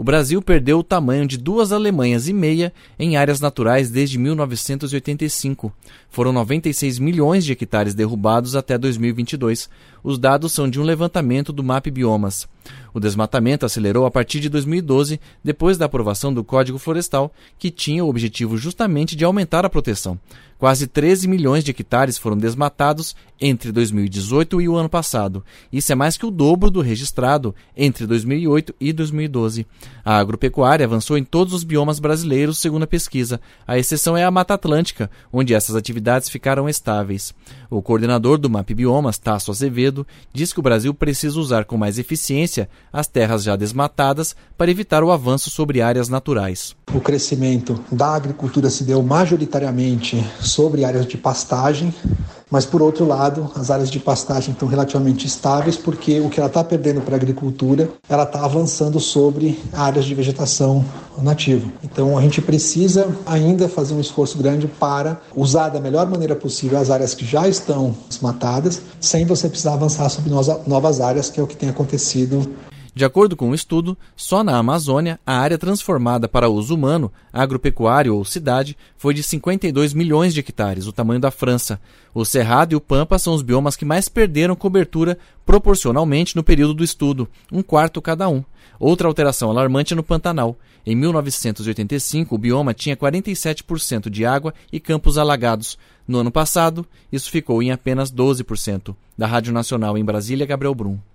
Brasil perdeu o tamanho de 2 Alemanhas e meia em áreas naturais desde 1985. Foram 96 milhões de hectares derrubados até 2022. Os dados são de um levantamento do MAP Biomas. O desmatamento acelerou a partir de 2012, depois da aprovação do Código Florestal, que tinha o objetivo justamente de aumentar a proteção. Quase 13 milhões de hectares foram desmatados entre 2018 e o ano passado. Isso é mais que o dobro do registrado entre 2008 e 2012. A agropecuária avançou em todos os biomas brasileiros, segundo a pesquisa. A exceção é a Mata Atlântica, onde essas atividades ficaram estáveis. O coordenador do MAP Biomas, Tasso Azevedo, diz que o Brasil precisa usar com mais eficiência as terras já desmatadas para evitar o avanço sobre áreas naturais. O crescimento da agricultura se deu majoritariamente sobre áreas de pastagem, mas, por outro lado, as áreas de pastagem estão relativamente estáveis porque o que ela está perdendo para a agricultura, ela está avançando sobre áreas de vegetação nativa. Então, a gente precisa ainda fazer um esforço grande para usar da melhor maneira possível as áreas que já estão desmatadas, sem você precisar avançar sobre novas áreas, que é o que tem acontecido. De acordo com o estudo, só na Amazônia, a área transformada para uso humano, agropecuário ou cidade, foi de 52 milhões de hectares, o tamanho da França. O Cerrado e o Pampa são os biomas que mais perderam cobertura proporcionalmente no período do estudo, 1/4 cada um. Outra alteração alarmante é no Pantanal. Em 1985, o bioma tinha 47% de água e campos alagados. No ano passado, isso ficou em apenas 12%. Da Rádio Nacional em Brasília, Gabriel Brum.